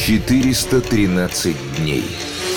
413 дней.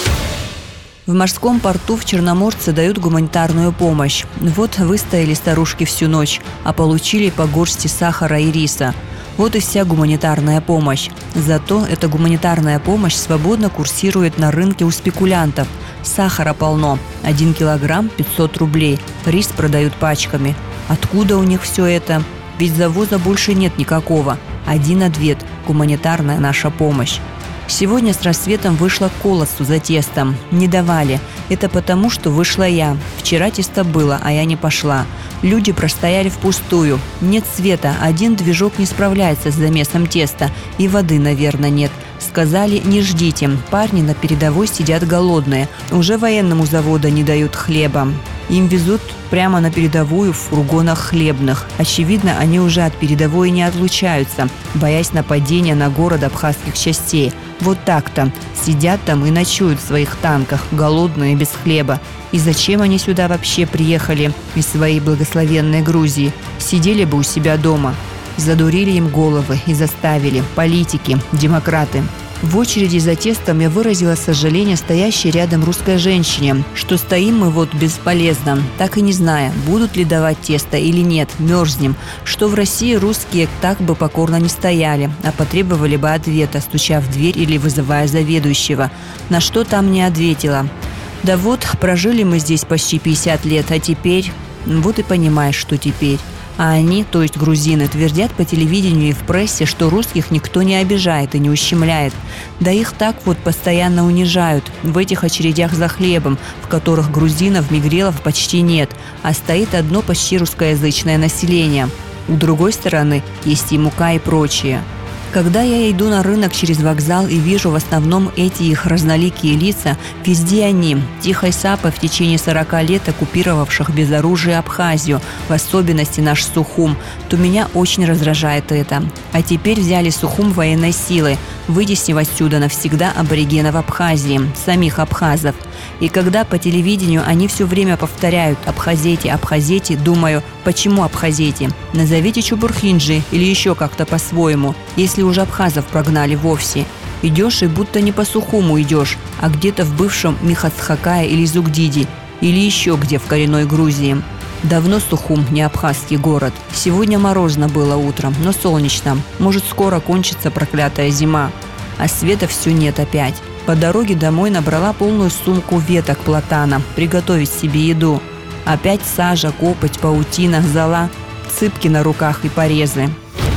В морском порту в Черноморце дают гуманитарную помощь. Вот выстояли старушки всю ночь, а получили по горсти сахара и риса. Вот и вся гуманитарная помощь. Зато эта гуманитарная помощь свободно курсирует на рынке у спекулянтов. Сахара полно. 1 килограмм 500 рублей. Рис продают пачками. Откуда у них все это? Ведь завоза больше нет никакого. Один ответ – гуманитарная наша помощь. Сегодня с рассветом вышла к колосу за тестом. Не давали. Это потому, что вышла я. Вчера тесто было, а я не пошла. Люди простояли впустую. Нет света, один движок не справляется с замесом теста. И воды, наверное, нет. Сказали, не ждите. Парни на передовой сидят голодные. Уже военному заводу не дают хлеба. Им везут прямо на передовую в фургонах хлебных. Очевидно, они уже от передовой не отлучаются, боясь нападения на город абхазских частей. Вот так-то. Сидят там и ночуют в своих танках, голодные, без хлеба. И зачем они сюда вообще приехали из своей благословенной Грузии? Сидели бы у себя дома. Задурили им головы и заставили. Политики, демократы. В очереди за тестом я выразила сожаление стоящей рядом русской женщине, что стоим мы вот бесполезно, так и не зная, будут ли давать тесто или нет, мерзнем, что в России русские так бы покорно не стояли, а потребовали бы ответа, стуча в дверь или вызывая заведующего. На что там не ответила. Да вот, прожили мы здесь почти 50 лет, а теперь… Вот и понимаешь, что теперь. А они, то есть грузины, твердят по телевидению и в прессе, что русских никто не обижает и не ущемляет. Да их так вот постоянно унижают в этих очередях за хлебом, в которых грузинов, мигрелов почти нет, а стоит одно почти русскоязычное население. У другой стороны есть и мука и прочее. Когда я иду на рынок через вокзал и вижу в основном эти их разноликие лица, везде они, тихой сапой в течение 40 лет оккупировавших без оружия Абхазию, в особенности наш Сухум, то меня очень раздражает это. А теперь взяли Сухум военной силой, вытеснив отсюда навсегда аборигенов Абхазии, самих абхазов. И когда по телевидению они все время повторяют «Абхазете, Абхазете», думаю, почему Абхазете? Назовите Чубурхинджи или еще как-то по-своему, если уже абхазов прогнали вовсе. Идешь и будто не по Сухуму идешь, а где-то в бывшем Михацхакае или Зугдиди, или еще где в коренной Грузии. Давно Сухум не абхазский город. Сегодня морозно было утром, но солнечно. Может, скоро кончится проклятая зима. А света все нет опять. По дороге домой набрала полную сумку веток платана, приготовить себе еду. Опять сажа, копоть, паутина, зола, цыпки на руках и порезы.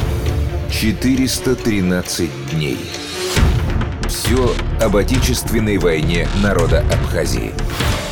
413 дней. Все об отечественной войне народа Абхазии.